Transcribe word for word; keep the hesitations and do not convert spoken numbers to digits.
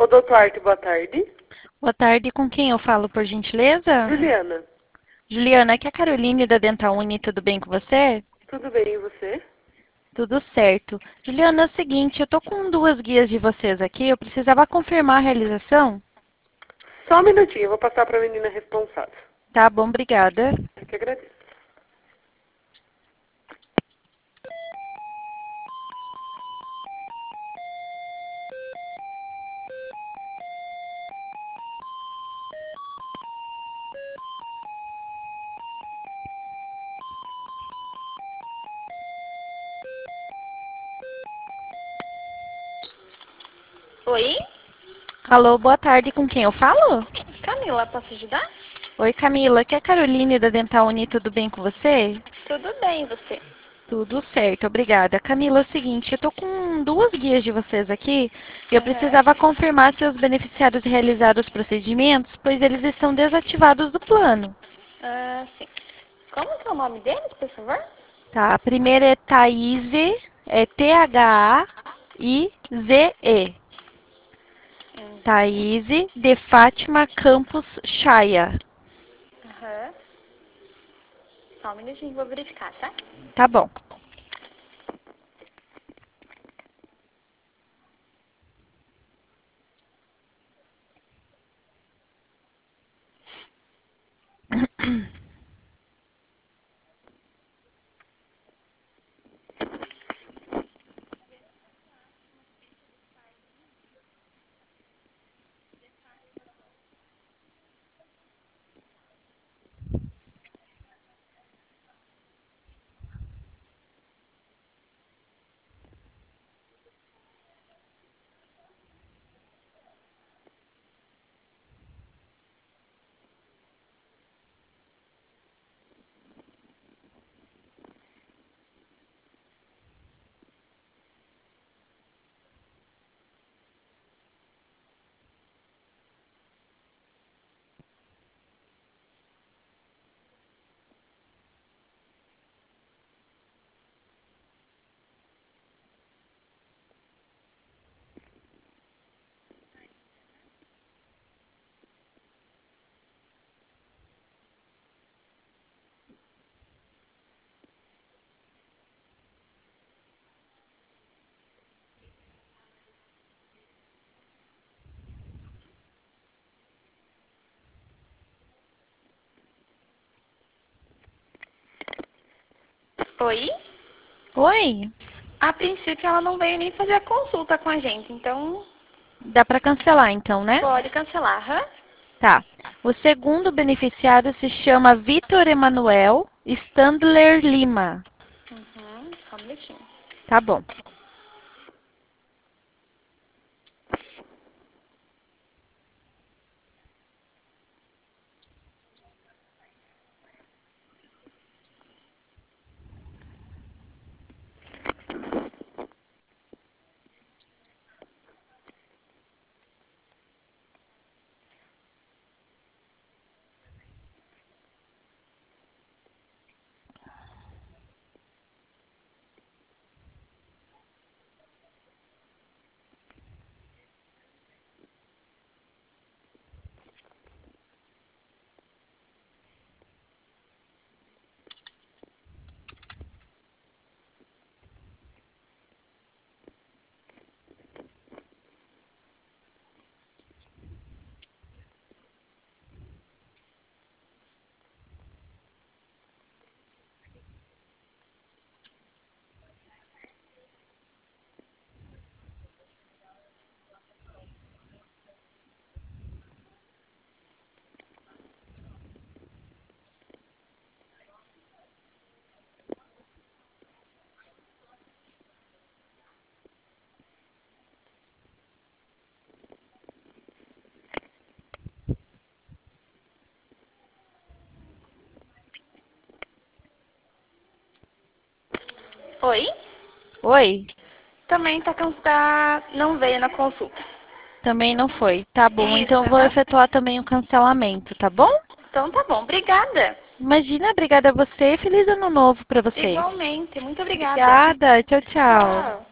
Odontoarte, boa tarde. Boa tarde, com quem eu falo, por gentileza? Juliana, Juliana, aqui é a Caroline da Dental Uni, tudo bem com você? tudo bem e você? Tudo certo. Juliana, é o seguinte, eu tô com duas guias de vocês aqui, eu precisava confirmar a realização. Só um minutinho, eu vou passar para a menina responsável. Tá bom, obrigada. Eu que agradeço. Oi, Alô, boa tarde, com quem eu falo? Camila, posso ajudar? Oi, Camila, aqui é a Caroline da Dental Uni, tudo bem com você? Tudo bem, e você? Tudo certo, obrigada. Camila, é o seguinte, eu tô com duas guias de vocês aqui e eu Aham. precisava confirmar se os beneficiários realizaram os procedimentos, pois eles estão desativados do plano. Ah, sim. Como que é o nome deles, por favor? Tá, a primeira é Thaís, é T H A I Z E. Hum, Thaís de Fátima Campos Chaya. Aham. Só um minutinho, vou verificar, tá? Tá bom. Oi? Oi, A princípio ela não veio nem fazer a consulta com a gente, então dá para cancelar então, né? pode cancelar, aham? Tá. O segundo beneficiário se chama Vitor Emanuel Standler Lima. Uhum, só um minutinho. Tá bom. Oi? Oi, Também tá cancelada, não veio na consulta. também não foi. Tá bom, Isso, então eu vou aham. efetuar também o cancelamento, tá bom? Então tá bom, obrigada. Imagina, obrigada a você e feliz ano novo para vocês. Igualmente, muito obrigada. Obrigada, tchau, tchau. Tchau.